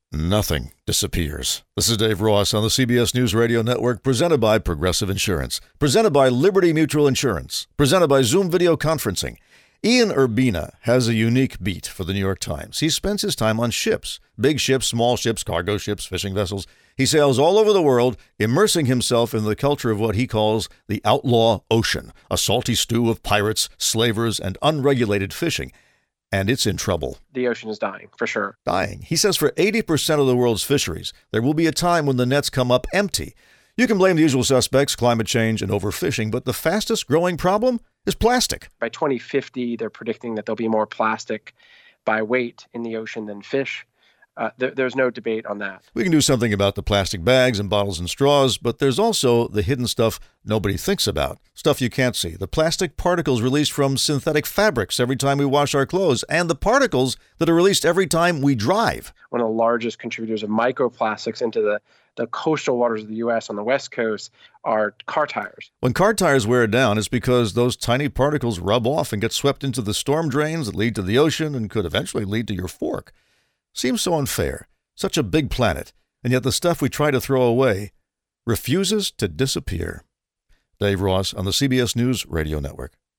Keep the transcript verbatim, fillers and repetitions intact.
Nothing disappears. This is Dave Ross on the C B S News Radio Network, presented by Progressive Insurance, presented by Liberty Mutual Insurance, presented by Zoom Video Conferencing. Ian Urbina has a unique beat for the New York Times. He spends his time on ships, big ships, small ships, cargo ships, fishing vessels. He sails all over the world, immersing himself in the culture of what he calls the outlaw ocean, a salty stew of pirates, slavers, and unregulated fishing. And it's in trouble. The ocean is dying, for sure. Dying. He says for eighty percent of the world's fisheries, there will be a time when the nets come up empty. You can blame the usual suspects, climate change and overfishing, but the fastest growing problem is plastic. By twenty fifty, they're predicting that there'll be more plastic by weight in the ocean than fish. Uh, th- there's no debate on that. We can do something about the plastic bags and bottles and straws, but there's also the hidden stuff nobody thinks about, stuff you can't see, the plastic particles released from synthetic fabrics every time we wash our clothes, and the particles that are released every time we drive. One of the largest contributors of microplastics into the, the coastal waters of the U S on the West Coast are car tires. When car tires wear down, it's because those tiny particles rub off and get swept into the storm drains that lead to the ocean and could eventually lead to your fork. Seems so unfair. Such a big planet, and yet the stuff we try to throw away refuses to disappear. Dave Ross on the C B S News Radio Network.